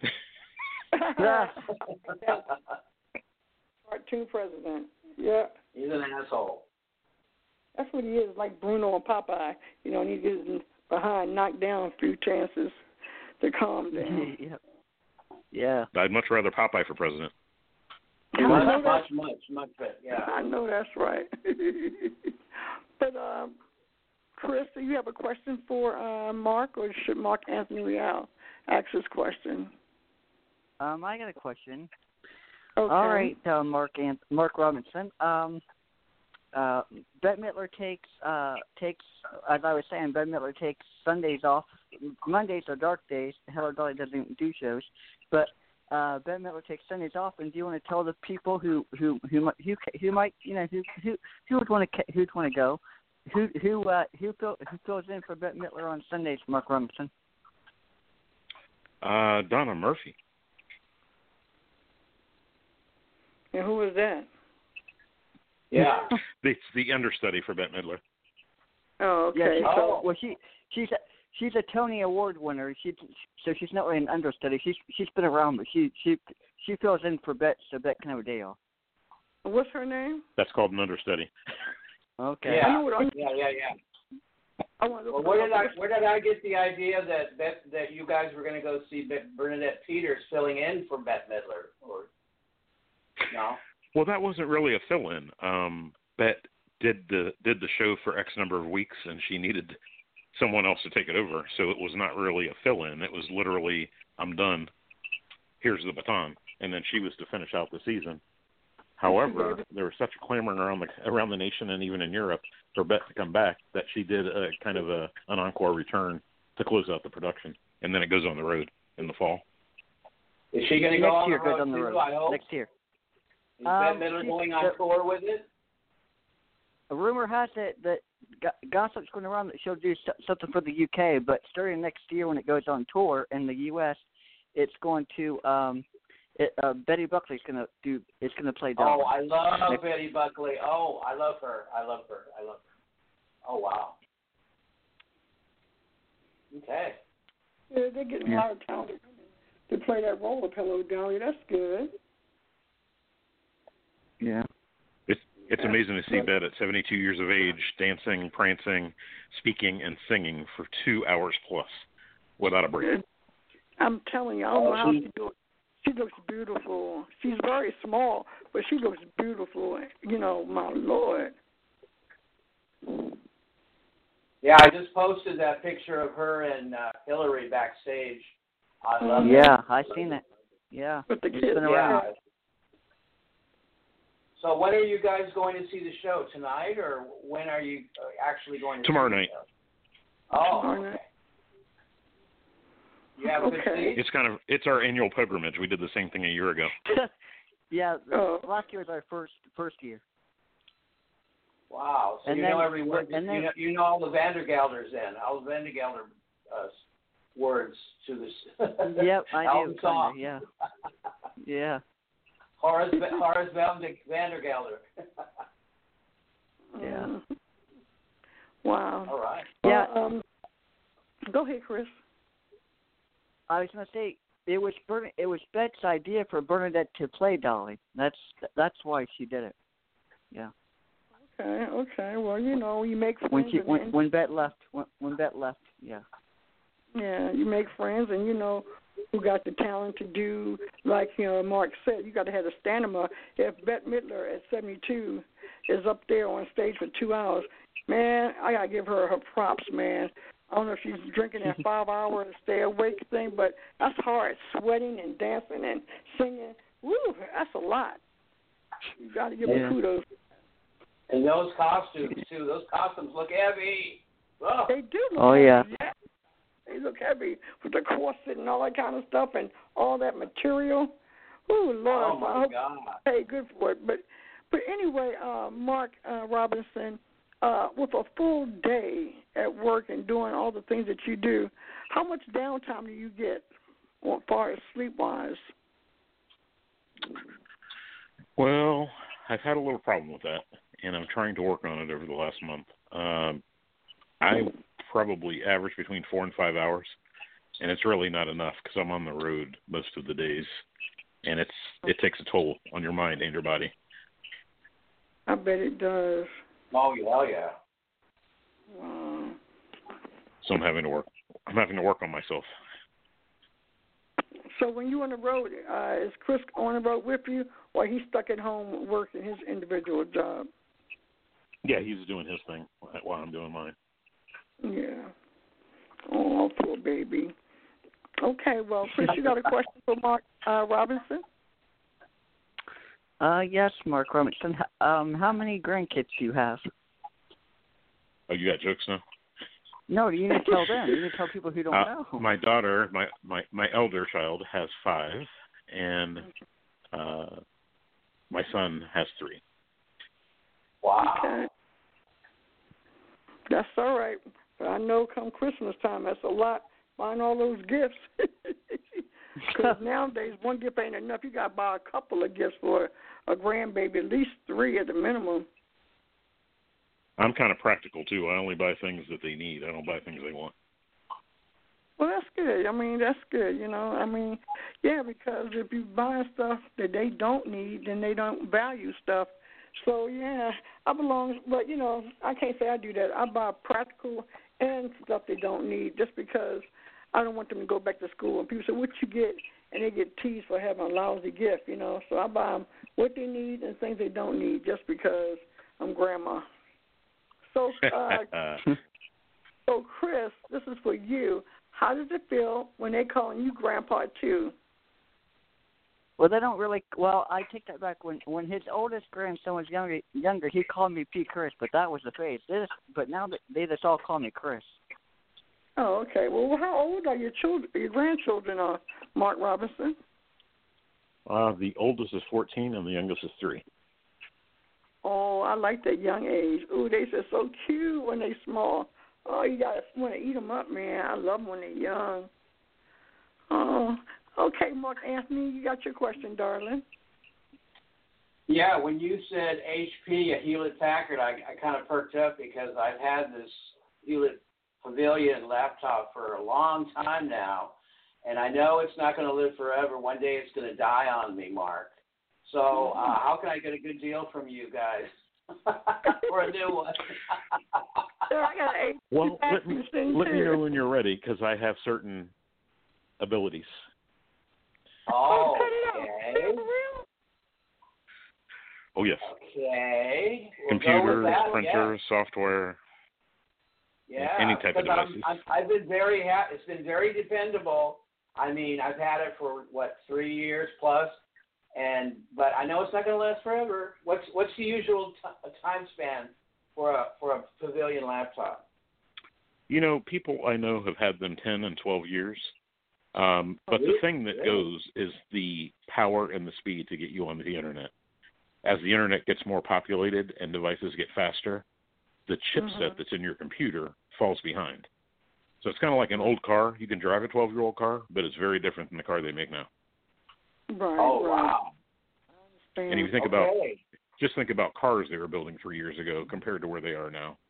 Cartoon president. Yeah. He's an asshole. That's what he is, like Bruno and Popeye. And he gets behind, knocked down a few chances to calm down. Yeah. I'd much rather Popeye for president. Much better. Yeah. I know that's right. But Chris, do you have a question for Mark, or should Mark Anthony Real ask his question? I got a question. Okay. All right, Mark Robinson. Bette Midler takes, as I was saying, Bette Midler takes Sundays off. Mondays are dark days. Hello Dolly doesn't do shows, but Bette Midler takes Sundays off. And do you want to tell the people who might, who would want to go, who fills in for Bette Midler on Sundays, Mark Robinson? Donna Murphy. And who is that? Yeah. It's the understudy for Bette Midler. Oh, okay. Yeah, she's a Tony Award winner. So she's not really an understudy. She's been around, but she fills in for Bette, so Bette can have a day off. What's her name? That's called an understudy. Okay. Yeah. Well, where did I get the idea that you guys were going to go see Bernadette Peters filling in for Bette Midler? Or no? Well, that wasn't really a fill-in. Bette did the show for X number of weeks, and she needed someone else to take it over. So it was not really a fill-in. It was literally, I'm done. here's the baton, and then she was to finish out the season. However, there was such a clamor around the nation and even in Europe for Bette to come back that she did a kind of an encore return to close out the production, and then it goes on the road in the fall. Is she going to go on year, the road goes on the too, road. I hope? Next year. Is Bette Midler going on tour with it? A rumor has it that gossip's going around that she'll do something for the UK, but starting next year when it goes on tour in the US, it's going to Betty Buckley's going to play Dolly. Oh, I love Betty Buckley. Oh, I love her. Oh, wow. Okay. Yeah, they're getting a lot of talented women to play that role of Hello Dolly. That's good. Yeah. It's amazing to see Bette at 72 years of age dancing, prancing, speaking, and singing for 2 hours plus without a break. I'm telling you, I don't know how she do it. She looks beautiful. She's very small, but she looks beautiful. You know, my Lord. Yeah, I just posted that picture of her and Hillary backstage. I love it. Yeah, I seen it. Yeah. With the It's kids. been around. Yeah. So when are you guys going to see the show? Tonight, or when are you actually going to Tomorrow see night. the show? Oh, Tomorrow night. okay. You have a good seat? It's our annual pilgrimage. We did the same thing a year ago. Yeah, last year was our first year. Wow. So And you then- know every word. and then- You know all the Vandergelders then. All the Vandergelder words to this. Yep, I album do. song. Yeah. Yeah. Horace Vandergelder. Yeah. Wow. All right. Yeah. Go ahead, Chris. I was going to say it was Bette's idea for Bernadette to play Dolly. That's why she did it. Yeah. Okay. Well, you know, you make friends. When Bette left. When Bette left. Yeah. Yeah, you make friends, and you know who got the talent to do, like Mark said, you got to have the stamina. If Bette Midler at 72 is up there on stage for 2 hours, man, I got to give her props, man. I don't know if she's drinking that 5-hour stay awake thing, but that's hard, sweating and dancing and singing. Woo, that's a lot. You got to give her kudos. And those costumes, too. Those costumes look heavy. Oh. They do look heavy. Yeah. They look heavy with the corset and all that kind of stuff and all that material. Ooh, Lord, oh, my I hope God. you pay good for it. But anyway, Mark Robinson, with a full day at work and doing all the things that you do, how much downtime do you get as far as sleep-wise? Well, I've had a little problem with that, and I'm trying to work on it over the last month. I probably average between 4 and 5 hours, and it's really not enough because I'm on the road most of the days, and it takes a toll on your mind and your body. I bet it does. Oh, yeah. Wow. So I'm having to work on myself. So when you're on the road, is Chris on the road with you, or he's stuck at home working his individual job? Yeah, he's doing his thing while I'm doing mine. Yeah. Oh, poor baby. Okay, well, Chris, you got a question for Mark Robinson? Yes, Mark Robinson. How many grandkids do you have? Oh, you got jokes now? No, you need to tell them. You need to tell people who don't know. My daughter, my elder child, has 5, and my son has 3. Wow. Okay. That's all right. But I know come Christmas time, that's a lot. Buying all those gifts. Because nowadays, one gift ain't enough. You got to buy a couple of gifts for a grandbaby, at least 3 at the minimum. I'm kind of practical, too. I only buy things that they need. I don't buy things they want. Well, that's good. I mean, that's good, you know. I mean, yeah, because if you buy stuff that they don't need, then they don't value stuff. So, yeah, but, you know, I can't say I do that. I buy practical and stuff they don't need just because I don't want them to go back to school. And people say, what you get? And they get teased for having a lousy gift, you know. So I buy them what they need and things they don't need just because I'm grandma. So, so Chris, this is for you. How does it feel when they calling you Grandpa too? Well, they don't really. Well, I take that back. When his oldest grandson was younger, he called me P. Chris, but that was the phase. But now they just all call me Chris. Oh, okay. Well, how old are your children? Your grandchildren are Mark Robinson. The oldest is 14 and the youngest is 3. Oh, I like that young age. Ooh, they just so cute when they small. Oh, you got to want to eat them up, man. I love them when they're young. Oh, okay, Mark Anthony, you got your question, darling. Yeah, when you said HP, a Hewlett-Packard, I kind of perked up because I've had this Hewlett Pavilion laptop for a long time now, and I know it's not going to live forever. One day it's going to die on me, Mark. So how can I get a good deal from you guys for a new one? Well, let me know when you're ready, because I have certain abilities. Oh, okay. Oh, yes. Okay. We'll Computers, that, printers, software, any type of devices. I've been very happy. It's been very dependable. I mean, I've had it for, 3 years plus, but I know it's not going to last forever. What's the usual time span for a Pavilion laptop? You know, people I know have had them 10 and 12 years. But the thing that goes is the power and the speed to get you onto the Internet. As the Internet gets more populated and devices get faster, the chipset that's in your computer falls behind. So it's kind of like an old car. You can drive a 12-year-old car, but it's very different than the car they make now. Right. Oh, wow. And if you think think about cars they were building 3 years ago compared to where they are now.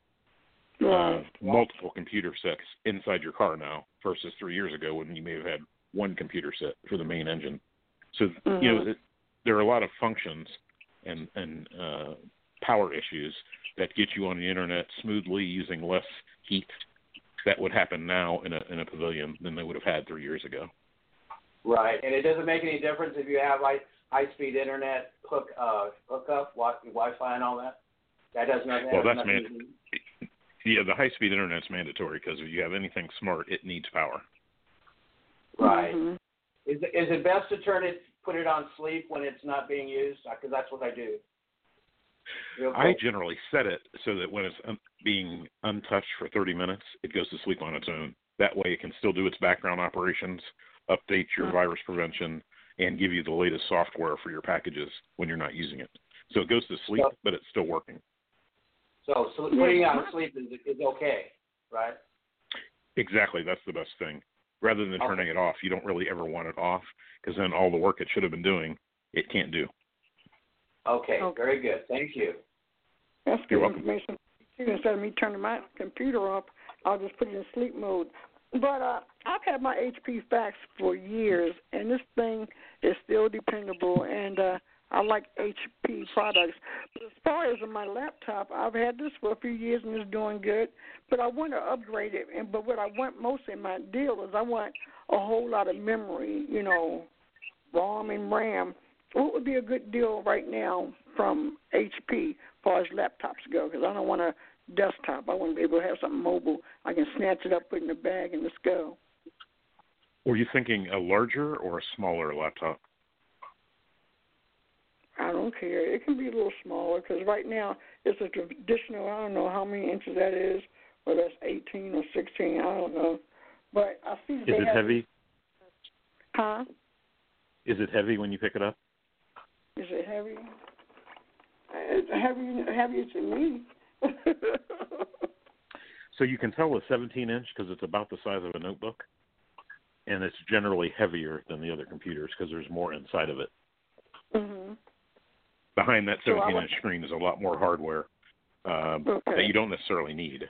Multiple computer sets inside your car now versus 3 years ago when you may have had one computer set for the main engine. So, you know, there are a lot of functions and power issues that get you on the Internet smoothly using less heat that would happen now in a Pavilion than they would have had 3 years ago. Right, and it doesn't make any difference if you have high-speed Internet hookup, Wi-Fi and all that? That does nothing. Well, that's mandatory. Yeah, the high-speed Internet's mandatory because if you have anything smart, it needs power. Right. Mm-hmm. Is it best to put it on sleep when it's not being used? Because that's what I do. I generally set it so that when it's being untouched for 30 minutes, it goes to sleep on its own. That way it can still do its background operations, update your virus prevention, and give you the latest software for your packages when you're not using it. So it goes to sleep, but it's still working. So putting it on sleep is okay, right? Exactly. That's the best thing. Rather than turning it off, you don't really ever want it off because then all the work it should have been doing, it can't do. Okay, very good. Thank you. That's good information. Instead of me turning my computer off, I'll just put it in sleep mode. But I've had my HP fax for years, and this thing is still dependable, and I like HP products. But as far as my laptop, I've had this for a few years, and it's doing good. But I want to upgrade it. But what I want most in my deal is I want a whole lot of memory, you know, ROM and RAM. What would be a good deal right now from HP as far as laptops go? Because I don't want a desktop. I want to be able to have something mobile. I can snatch it up, put it in the bag, and let's go. Were you thinking a larger or a smaller laptop? I don't care. It can be a little smaller because right now it's a traditional, I don't know how many inches that is, whether it's 18 or 16, I don't know. But I see that Is it heavy? Huh? Is it heavy when you pick it up? Is it heavy? It's heavier to me. So you can tell a 17-inch because it's about the size of a notebook, and it's generally heavier than the other computers because there's more inside of it. Mm-hmm. Behind that 17-inch screen is a lot more hardware that you don't necessarily need.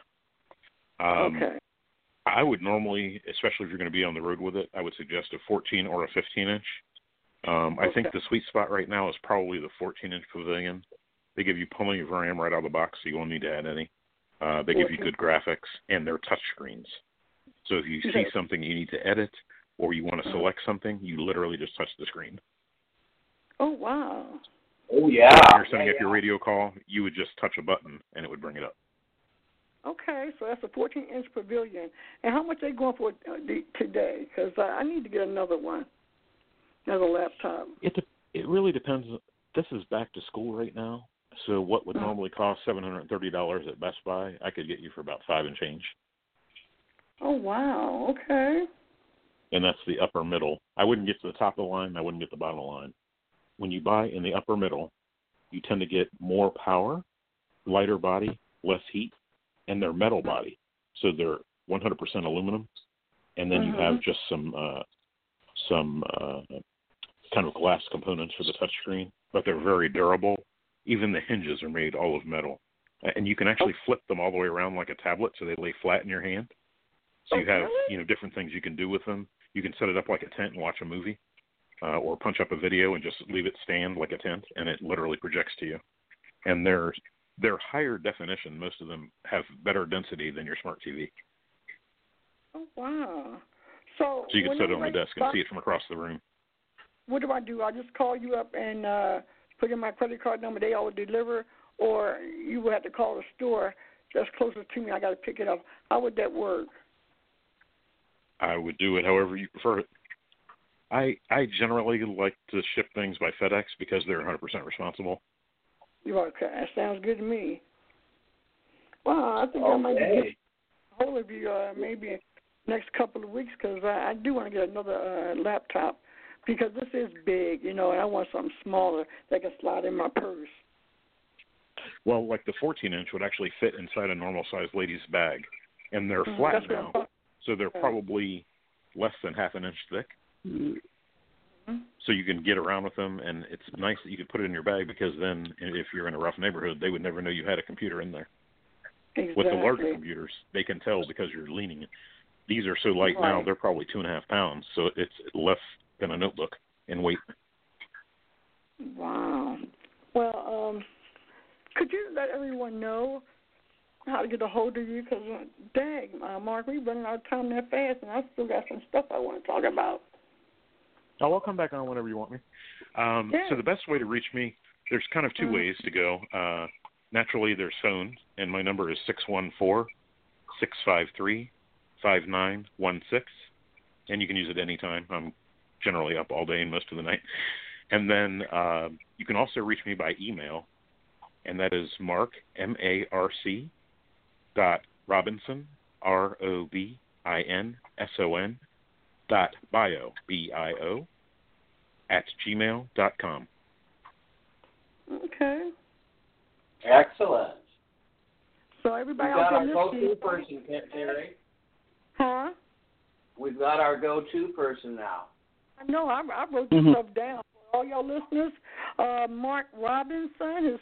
I would normally, especially if you're going to be on the road with it, I would suggest a 14 or a 15-inch. I think the sweet spot right now is probably the 14-inch Pavilion. They give you plenty of RAM right out of the box, so you won't need to add any. They give you good graphics, and they're touch screens. So if you see something you need to edit or you want to select something, you literally just touch the screen. Oh, wow. Oh, yeah. If you're setting up your radio call, you would just touch a button, and it would bring it up. Okay, so that's a 14-inch Pavilion. And how much are they going for today? Because I need to get another one. Another laptop. It really depends. This is back to school right now, so what would normally cost $730 at Best Buy, I could get you for about $5 and change. Oh wow! Okay. And that's the upper middle. I wouldn't get to the top of the line. I wouldn't get the bottom of the line. When you buy in the upper middle, you tend to get more power, lighter body, less heat, and they're metal body, so they're 100% aluminum. And then you have just some kind of glass components for the touchscreen, but they're very durable. Even the hinges are made all of metal. And you can actually flip them all the way around like a tablet so they lay flat in your hand. So you have, different things you can do with them. You can set it up like a tent and watch a movie, or punch up a video and just leave it stand like a tent, and it literally projects to you. And they're higher definition. Most of them have better density than your smart TV. Oh, wow. So you can sit it on the desk and see it from across the room. What do? I just call you up and put in my credit card number, they all deliver, or you would have to call the store that's closest to me, I got to pick it up. How would that work? I would do it however you prefer it. I generally like to ship things by FedEx because they're 100% responsible. Okay, that sounds good to me. Well, I think I might be getting a hold of you maybe next couple of weeks because I do want to get another laptop because this is big, and I want something smaller that can slide in my purse. Well, like the 14-inch would actually fit inside a normal-sized lady's bag, and they're flat now, so they're probably less than half an inch thick. So you can get around with them, and it's nice that you can put it in your bag because then if you're in a rough neighborhood, they would never know you had a computer in there. Exactly. With the larger computers, they can tell because you're leaning it. These are so light now, they're probably 2.5 pounds, so it's less than a notebook in weight. Wow. Well, could you let everyone know how to get a hold of you? Because, dang, Mark, we're running out of time that fast, and I still got some stuff I want to talk about. Oh, I'll come back on whenever you want me. So the best way to reach me, there's kind of two ways to go. Naturally, there's phone, and my number is 614-653-5916, and you can use it anytime. I'm generally up all day and most of the night. And then you can also reach me by email, and that is Mark, M-A-R-C, .Robinson, R-O-B-I-N-S-O-N, .bio, B-I-O, @gmail.com. Okay. Excellent. So everybody We've got out our there go-to person, Terry. Huh? We've got our go-to person now. I know. I wrote this stuff down for all y'all listeners. Mark Robinson is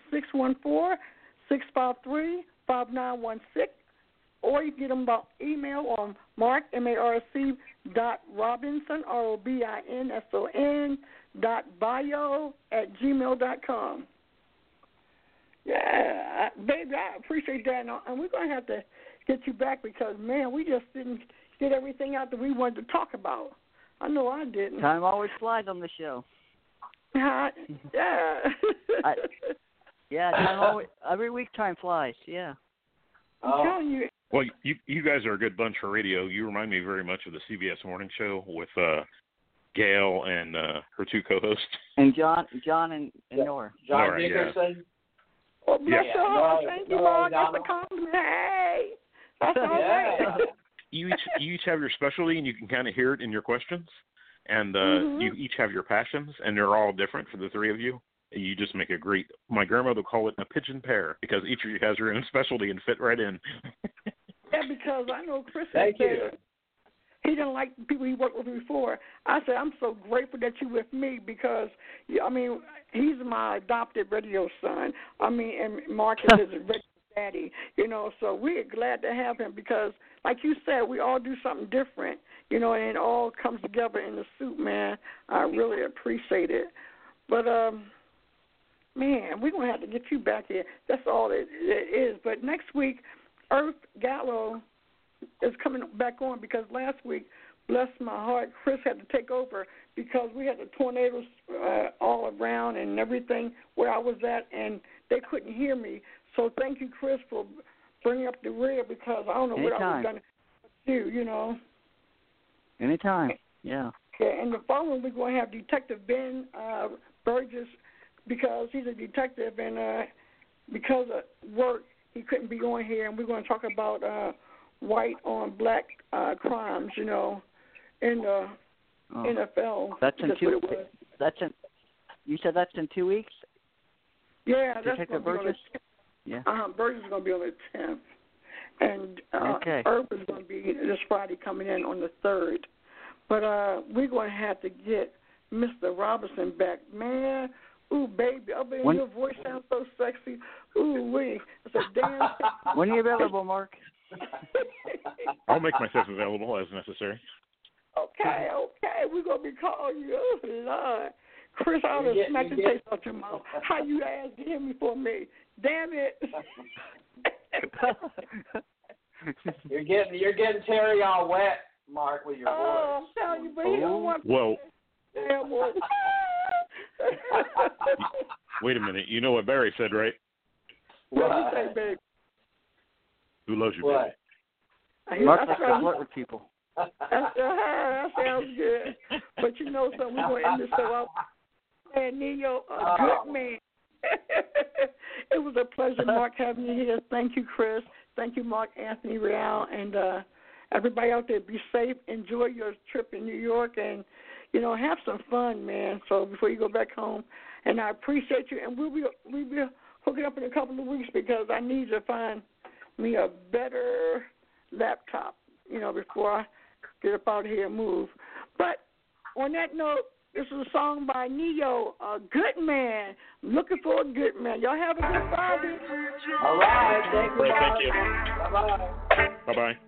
614-653-5916. Or you can get them by email on Mark, M-A-R-C, .Robinson, R-O-B-I-N-S-O-N, .bio @gmail.com. Yeah, baby, I appreciate that. And we're going to have to get you back because, man, we just didn't get everything out that we wanted to talk about. I know I didn't. Time always flies on the show. Yeah. Time always, every week time flies, yeah. I'm telling you. Well, you guys are a good bunch for radio. You remind me very much of the CBS Morning Show with Gail and her two co-hosts. And John and Nora. John Dickerson. Well, bless your heart. Thank you, Mark. That's a compliment. Hey. That's all right. You each have your specialty, and you can kind of hear it in your questions. And you each have your passions, and they're all different for the three of you. You just make a great, my grandmother would call it a pigeon pair, because each of you has your own specialty and fit right in. Yeah, because I know Chris Thank you. said he didn't like the people he worked with before. I said, I'm so grateful that you're with me because, I mean, he's my adopted radio son. I mean, and Mark is his radio daddy, so we're glad to have him because, like you said, we all do something different, and it all comes together in the suit, man. I really appreciate it. But, man, we're going to have to get you back here. That's all it is. But next week, Earth Gallo is coming back on because last week, bless my heart, Chris had to take over because we had the tornadoes all around and everything where I was at, and they couldn't hear me. So thank you, Chris, for bringing up the rear because I don't know what I was going to do, Anytime, yeah. Yeah, and the following we're going to have Detective Ben Burgess, because he's a detective, and because of work he couldn't be on here, and we're going to talk about white on black crimes, in the NFL. That's in 2 weeks. You said that's in 2 weeks? Yeah, that's Detective going to be on Burgess? Yeah. Burgess is going to be on the 10th. And Herb is going to be this Friday coming in on the 3rd. But we're going to have to get Mr. Robinson back. Man, ooh, baby, your voice sounds so sexy. Ooh, wee. It's a damn When are you available, Mark? I'll make myself available as necessary. Okay. We're going to be calling you. Oh, Lord. Chris, I would have smacked the taste out your mouth. How you asked him before me? Damn it. You're getting Terry all wet, Mark, with your voice. Oh, I'm telling you, but he don't want Whoa. damn voice. Wait a minute. You know what Barry said, right? What did you say, baby? Who loves you, What? baby? Mark likes to flirt with people. That sounds good. But you know something, we're going to end this show out. And Neo, a good man. It was a pleasure, Mark, having you here. Thank you, Chris. Thank you, Mark Anthony Real. And everybody out there, be safe. Enjoy your trip in New York. And, have some fun, man. So before you go back home. And I appreciate you. And we'll be hooking up in a couple of weeks, because I need to find me a better laptop, before I get up out of here and move. But on that note, this is a song by Neo, A Good Man. I'm looking for a good man. Y'all have a good Friday. All right. Thank you. Thank you. Bye-bye. Bye-bye.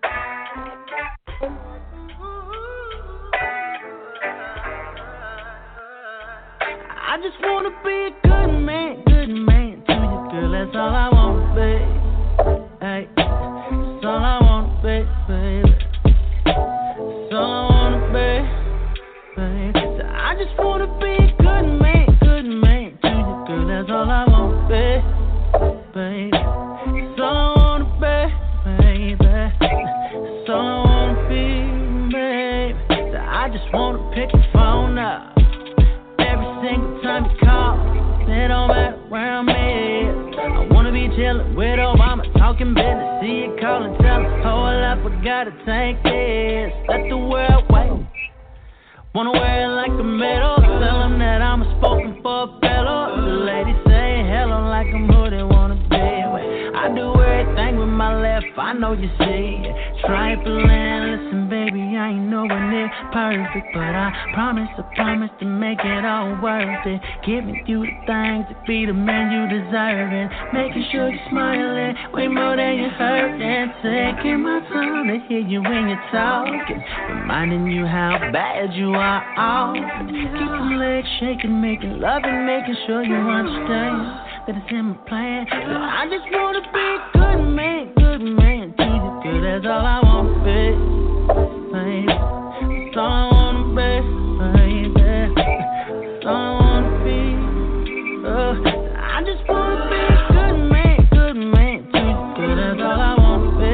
I just wanna be a good man to you, girl. That's all I wanna be. Hey, that's all I wanna be, baby. That's all I wanna be, baby. So I just wanna be a good man to you, girl. That's all I wanna be, baby. That's all I wanna be, baby. That's all I wanna be, baby. So I just wanna pick the phone up. Single time you call, it don't matter where I'm at. I wanna be chillin' with Obama, talking business. See you callin', tell us, hold up, we gotta take this. Let the world wait. Wanna wear it like a medal, tell them that I'm a spoken for fellow. The ladies say hello like I'm who they wanna be. I do everything with my left, I know you see. Trifling, listen baby, I ain't nowhere near perfect, but I promise to make it all worth it. Giving you the things to be the man you deserve it. Making sure you're smiling, way more than you're hurting. Taking my time to hear you when you're talking, reminding you how bad you are often. Keep your legs shaking, making love and making sure you understand that it's in my plan. But I just wanna be a good man to you, girl. That's all I wanna be, baby. That's all I wanna be, baby. That's all I wanna be. I just wanna be a good man to you, girl. That's all I wanna be.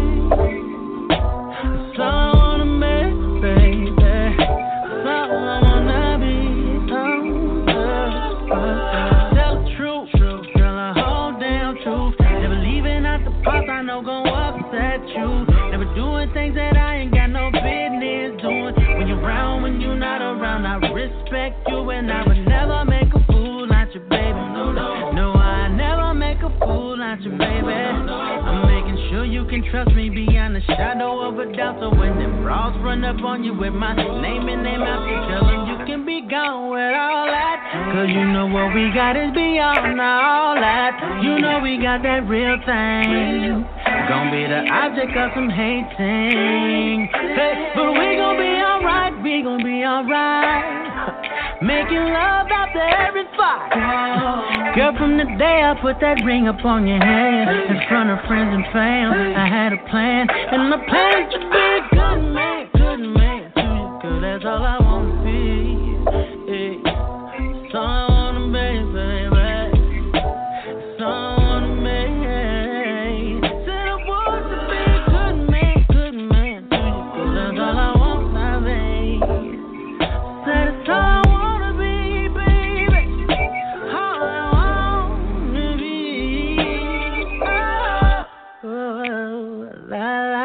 That's all I wanna be, baby. That's all I wanna be. Tell the truth, girl, I hold down truth. Never leaving out the parts I know gon' upset you. Never doing things that I ain't got no business doing. When you're around, when you're not around, I respect you, and I would never make a fool out you, baby. No, I never make a fool out you, baby. I'm making sure you can trust me beyond the shadow of a doubt. So when them bras run up on you with my name in their mouth, you tell them you can be gone with all that. Cause you know what we got is beyond all that. You know we got that real thing. Gonna be the object of some hating. Hey, but we gon' be alright, we gon' be alright. Making love after every fight. Girl, from the day I put that ring up on your hand, in front of friends and fam, I had a plan. And my plan is to be a good man to you, girl. That's all I wanna be. Hey, that's all I wanna be, baby. That's all I wanna be. Said I want to be a good man to you, girl. That's all I wanna be. la